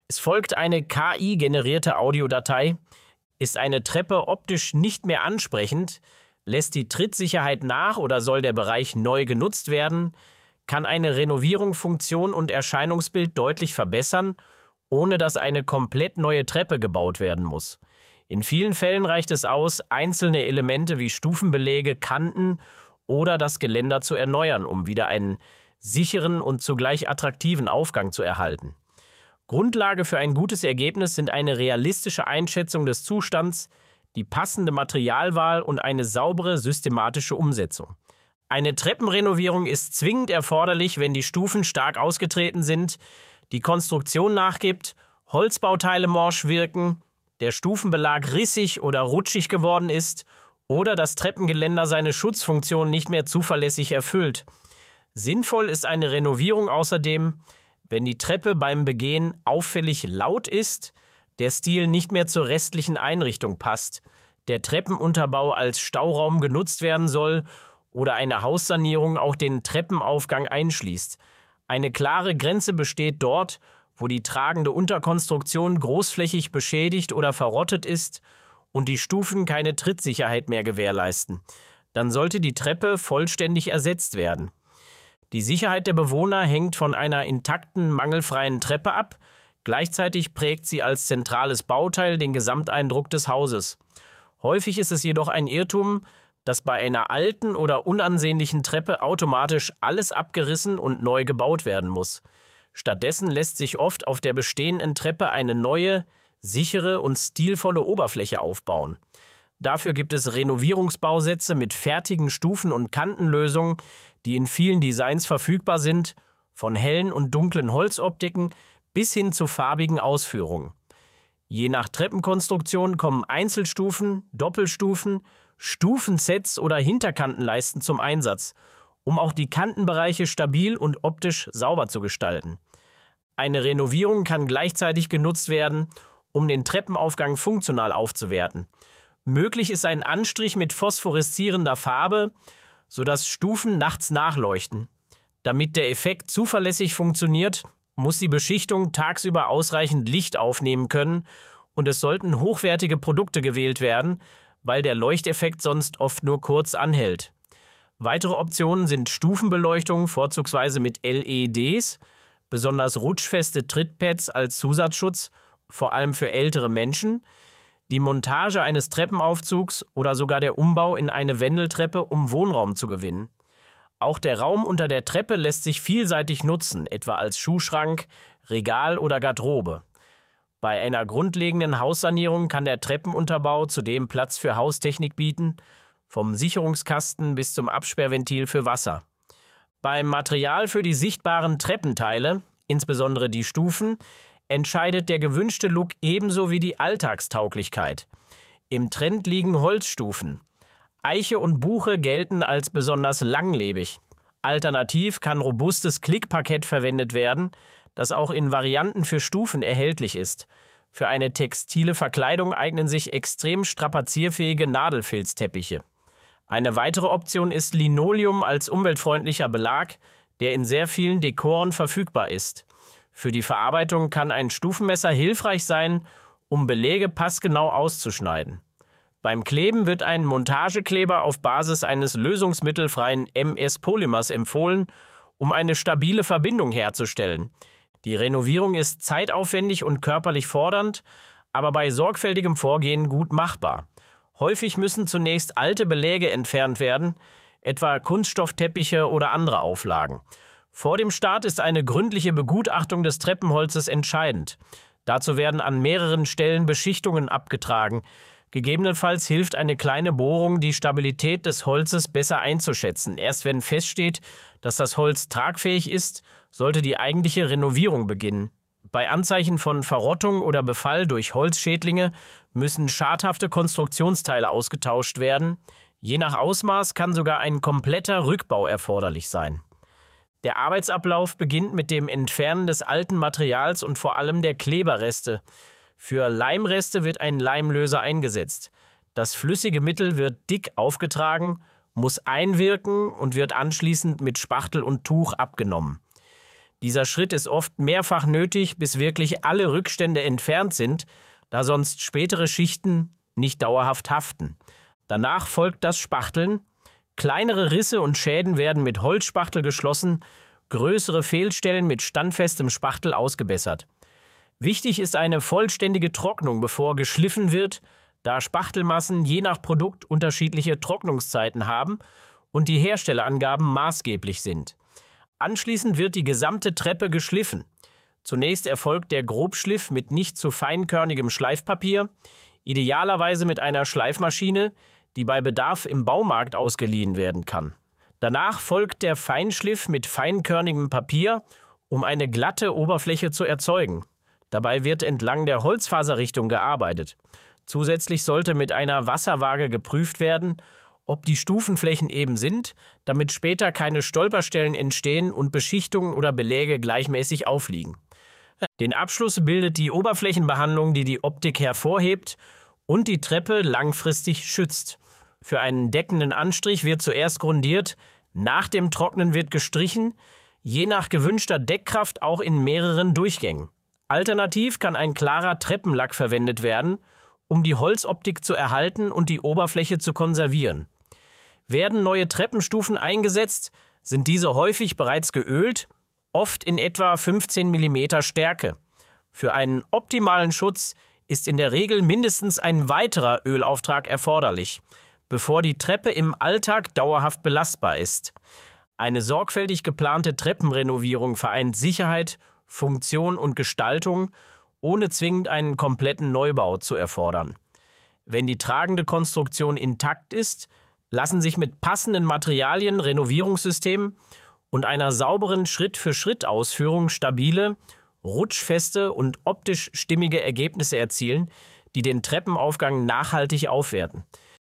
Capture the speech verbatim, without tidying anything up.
Es folgt eine K I-generierte Audiodatei. Ist eine Treppe optisch nicht mehr ansprechend? Lässt die Trittsicherheit nach oder soll der Bereich neu genutzt werden? Kann eine Renovierung Funktion und Erscheinungsbild deutlich verbessern, ohne dass eine komplett neue Treppe gebaut werden muss? In vielen Fällen reicht es aus, einzelne Elemente wie Stufenbeläge, Kanten oder das Geländer zu erneuern, um wieder einen sicheren und zugleich attraktiven Aufgang zu erhalten. Grundlage für ein gutes Ergebnis sind eine realistische Einschätzung des Zustands, die passende Materialwahl und eine saubere, systematische Umsetzung. Eine Treppenrenovierung ist zwingend erforderlich, wenn die Stufen stark ausgetreten sind, die Konstruktion nachgibt, Holzbauteile morsch wirken, der Stufenbelag rissig oder rutschig geworden ist oder das Treppengeländer seine Schutzfunktion nicht mehr zuverlässig erfüllt. Sinnvoll ist eine Renovierung außerdem, wenn die Treppe beim Begehen auffällig laut ist, der Stil nicht mehr zur restlichen Einrichtung passt, der Treppenunterbau als Stauraum genutzt werden soll oder eine Haussanierung auch den Treppenaufgang einschließt. Eine klare Grenze besteht dort, wo die tragende Unterkonstruktion großflächig beschädigt oder verrottet ist und die Stufen keine Trittsicherheit mehr gewährleisten. Dann sollte die Treppe vollständig ersetzt werden. Die Sicherheit der Bewohner hängt von einer intakten, mangelfreien Treppe ab. Gleichzeitig prägt sie als zentrales Bauteil den Gesamteindruck des Hauses. Häufig ist es jedoch ein Irrtum, dass bei einer alten oder unansehnlichen Treppe automatisch alles abgerissen und neu gebaut werden muss. Stattdessen lässt sich oft auf der bestehenden Treppe eine neue, sichere und stilvolle Oberfläche aufbauen. Dafür gibt es Renovierungsbausätze mit fertigen Stufen- und Kantenlösungen, die in vielen Designs verfügbar sind, von hellen und dunklen Holzoptiken bis hin zu farbigen Ausführungen. Je nach Treppenkonstruktion kommen Einzelstufen, Doppelstufen, Stufensets oder Hinterkantenleisten zum Einsatz, um auch die Kantenbereiche stabil und optisch sauber zu gestalten. Eine Renovierung kann gleichzeitig genutzt werden, um den Treppenaufgang funktional aufzuwerten. Möglich ist ein Anstrich mit phosphoreszierender Farbe, sodass Stufen nachts nachleuchten. Damit der Effekt zuverlässig funktioniert, muss die Beschichtung tagsüber ausreichend Licht aufnehmen können und es sollten hochwertige Produkte gewählt werden, weil der Leuchteffekt sonst oft nur kurz anhält. Weitere Optionen sind Stufenbeleuchtung, vorzugsweise mit L E Ds, besonders rutschfeste Trittpads als Zusatzschutz, vor allem für ältere Menschen, die Montage eines Treppenaufzugs oder sogar der Umbau in eine Wendeltreppe, um Wohnraum zu gewinnen. Auch der Raum unter der Treppe lässt sich vielseitig nutzen, etwa als Schuhschrank, Regal oder Garderobe. Bei einer grundlegenden Haussanierung kann der Treppenunterbau zudem Platz für Haustechnik bieten, vom Sicherungskasten bis zum Absperrventil für Wasser. Beim Material für die sichtbaren Treppenteile, insbesondere die Stufen, entscheidet der gewünschte Look ebenso wie die Alltagstauglichkeit. Im Trend liegen Holzstufen. Eiche und Buche gelten als besonders langlebig. Alternativ kann robustes Klickparkett verwendet werden, das auch in Varianten für Stufen erhältlich ist. Für eine textile Verkleidung eignen sich extrem strapazierfähige Nadelfilzteppiche. Eine weitere Option ist Linoleum als umweltfreundlicher Belag, der in sehr vielen Dekoren verfügbar ist. Für die Verarbeitung kann ein Stufenmesser hilfreich sein, um Beläge passgenau auszuschneiden. Beim Kleben wird ein Montagekleber auf Basis eines lösungsmittelfreien M S-Polymers empfohlen, um eine stabile Verbindung herzustellen. Die Renovierung ist zeitaufwendig und körperlich fordernd, aber bei sorgfältigem Vorgehen gut machbar. Häufig müssen zunächst alte Beläge entfernt werden, etwa Kunststoffteppiche oder andere Auflagen. Vor dem Start ist eine gründliche Begutachtung des Treppenholzes entscheidend. Dazu werden an mehreren Stellen Beschichtungen abgetragen. Gegebenenfalls hilft eine kleine Bohrung, die Stabilität des Holzes besser einzuschätzen. Erst wenn feststeht, dass das Holz tragfähig ist, sollte die eigentliche Renovierung beginnen. Bei Anzeichen von Verrottung oder Befall durch Holzschädlinge müssen schadhafte Konstruktionsteile ausgetauscht werden. Je nach Ausmaß kann sogar ein kompletter Rückbau erforderlich sein. Der Arbeitsablauf beginnt mit dem Entfernen des alten Materials und vor allem der Kleberreste. Für Leimreste wird ein Leimlöser eingesetzt. Das flüssige Mittel wird dick aufgetragen, muss einwirken und wird anschließend mit Spachtel und Tuch abgenommen. Dieser Schritt ist oft mehrfach nötig, bis wirklich alle Rückstände entfernt sind, da sonst spätere Schichten nicht dauerhaft haften. Danach folgt das Spachteln. Kleinere Risse und Schäden werden mit Holzspachtel geschlossen, größere Fehlstellen mit standfestem Spachtel ausgebessert. Wichtig ist eine vollständige Trocknung, bevor geschliffen wird, da Spachtelmassen je nach Produkt unterschiedliche Trocknungszeiten haben und die Herstellerangaben maßgeblich sind. Anschließend wird die gesamte Treppe geschliffen. Zunächst erfolgt der Grobschliff mit nicht zu feinkörnigem Schleifpapier, idealerweise mit einer Schleifmaschine, die bei Bedarf im Baumarkt ausgeliehen werden kann. Danach folgt der Feinschliff mit feinkörnigem Papier, um eine glatte Oberfläche zu erzeugen. Dabei wird entlang der Holzfaserrichtung gearbeitet. Zusätzlich sollte mit einer Wasserwaage geprüft werden, ob die Stufenflächen eben sind, damit später keine Stolperstellen entstehen und Beschichtungen oder Beläge gleichmäßig aufliegen. Den Abschluss bildet die Oberflächenbehandlung, die die Optik hervorhebt und die Treppe langfristig schützt. Für einen deckenden Anstrich wird zuerst grundiert, nach dem Trocknen wird gestrichen, je nach gewünschter Deckkraft auch in mehreren Durchgängen. Alternativ kann ein klarer Treppenlack verwendet werden, um die Holzoptik zu erhalten und die Oberfläche zu konservieren. Werden neue Treppenstufen eingesetzt, sind diese häufig bereits geölt, oft in etwa fünfzehn Millimeter Stärke. Für einen optimalen Schutz ist in der Regel mindestens ein weiterer Ölauftrag erforderlich, bevor die Treppe im Alltag dauerhaft belastbar ist. Eine sorgfältig geplante Treppenrenovierung vereint Sicherheit, Funktion und Gestaltung, ohne zwingend einen kompletten Neubau zu erfordern. Wenn die tragende Konstruktion intakt ist, lassen sich mit passenden Materialien, Renovierungssystemen und einer sauberen Schritt-für-Schritt-Ausführung stabile, rutschfeste und optisch stimmige Ergebnisse erzielen, die den Treppenaufgang nachhaltig aufwerten.